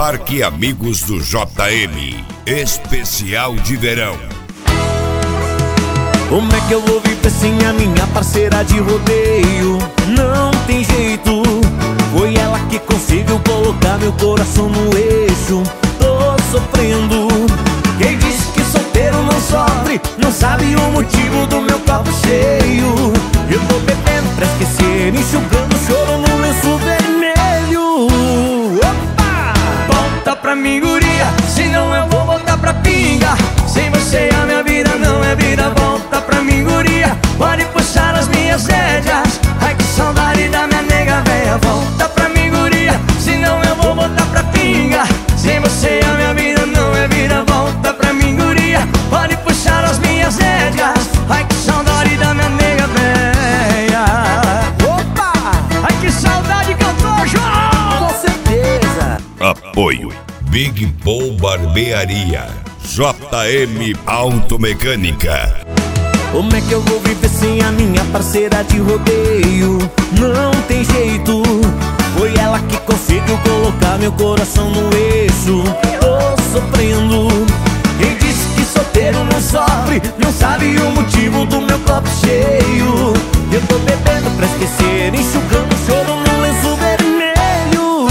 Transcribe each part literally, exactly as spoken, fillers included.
Parque Amigos do J M, especial de verão. Como é que eu vou viver sem a minha parceira de rodeio? Não tem jeito, foi ela que conseguiu colocar meu coração no eixo. Tô sofrendo, quem disse que solteiro não sofre não sabe o motivo do meu copo cheio. Eu tô bebendo pra esquecer, enxugando choro no lenço vermelho. Opa! Volta pra mim, guria, senão eu vou voltar pra pinga. Sem você a minha vida não é vida. Volta pra mim, guria, pode puxar as minhas rédeas. Ai, que saudade da minha nega véia. Volta pra mim, guria, senão eu vou voltar pra pinga. Sem você a minha vida não é vida. Volta pra mim, guria, pode puxar as minhas rédeas. Ai, que saudade da minha nega véia. Opa! Ai, que saudade que eu tô, João! Com certeza. Apoio Big Paul Barbearia, J M Automecânica. Como é que eu vou viver sem a minha parceira de rodeio? Não tem jeito, foi ela que conseguiu colocar meu coração no eixo. Tô sofrendo, quem disse que solteiro não sofre não sabe o motivo do meu copo cheio. Eu tô bebendo pra esquecer, enxugando choro no lenço vermelho.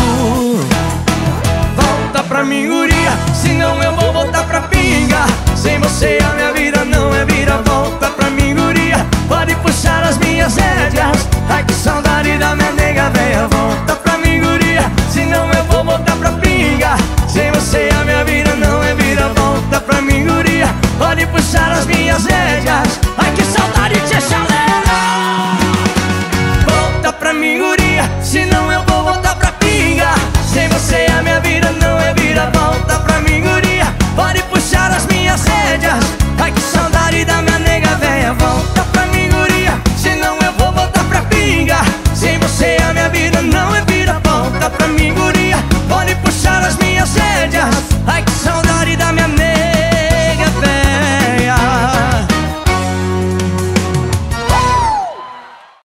Volta pra mim, guria, senão eu vou voltar pra pinga. Sem você a minha vida não é vida. Volta pra mim, guria, pode puxar as minhas rédeas. Ai, que saudade da minha nega véia. Volta pra mim, guria, senão eu vou voltar pra pinga. Sem você a minha vida não é vida. Volta pra mim, guria, pode puxar as minhas rédeas. Ai, que saudade de chaleira. Volta pra mim, guria, senão eu vou voltar pra pinga. Sem você a minha vida não é vida. Volta pra mim, guria, pode puxar as minhas rédeas. Ai, que saudade da minha nega véia. Volta pra mim, guria, senão eu vou voltar pra pinga. Sem você a minha vida não é vida. Volta pra mim, guria, pode puxar as minhas rédeas.